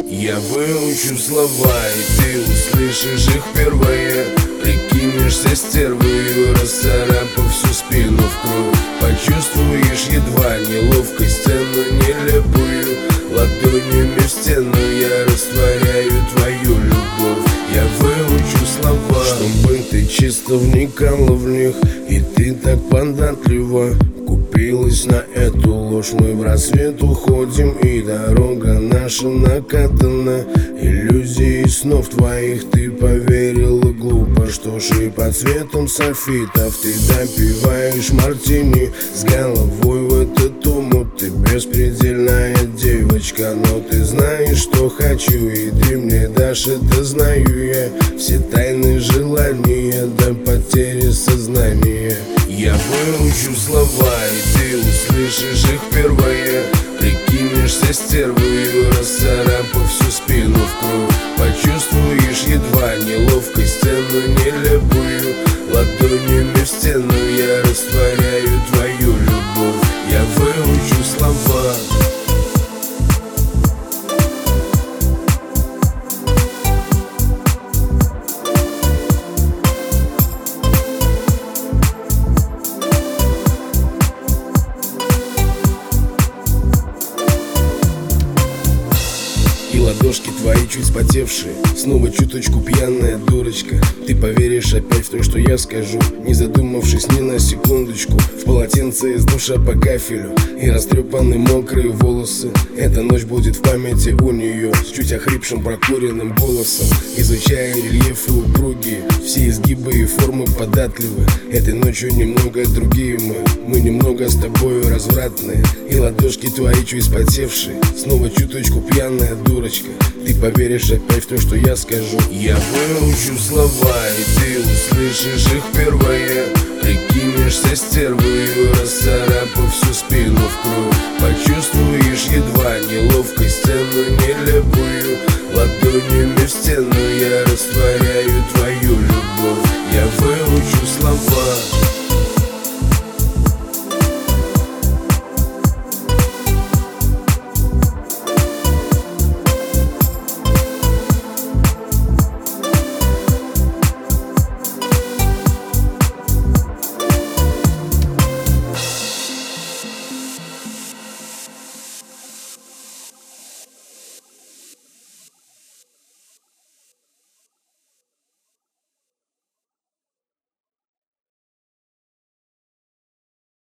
Я выучу слова, и ты услышишь их впервые. Прикинешься стервою, расцарапав всю спину в кровь. Почувствуешь едва неловкой сцену нелепую. Ладонями в стену я растворяю твою любовь. Я выучу слова, чтобы ты чисто вникала в них. И ты так податлива купилась на эту ложь. Мы в рассвет уходим, и дорога наша накатана иллюзией снов твоих. Ты поверила глупо, что ж и под светом софитов ты допиваешь мартини с головой в этот омут. Ты беспредельная девочка, но ты знаешь, что хочу, и ты мне дашь, это знаю я. Все тайны желания до потери сознания. Я выучу слова, и ты услышишь их впервые. Прикинешься стервою, расцарапав всю спину в кровь. Почувствуешь едва неловкой сцену нелепую. Ладонями в стену я растворяю твою любовь. Я выучу слова. И ладошки твои чуть спотевшие, снова чуточку пьяная дурочка. Ты поверишь опять в то, что я скажу, не задумавшись ни на секундочку. В полотенце из душа по кафелю и растрепаны мокрые волосы. Эта ночь будет в памяти у нее с чуть охрипшим прокуренным голосом. Изучая рельефы упругие, все изгибы и формы податливы. Этой ночью немного другие мы немного с тобою развратные. И ладошки твои чуть спотевшие, снова чуточку пьяная дурочка. Ты поверишь опять в то, что я скажу. Я выучу слова, и ты услышишь их впервые. Прикинешься стервою, расцарапав всю спину в кровь. Почувствуешь едва неловкой сцену нелепую. Ладонями в стену я растворяю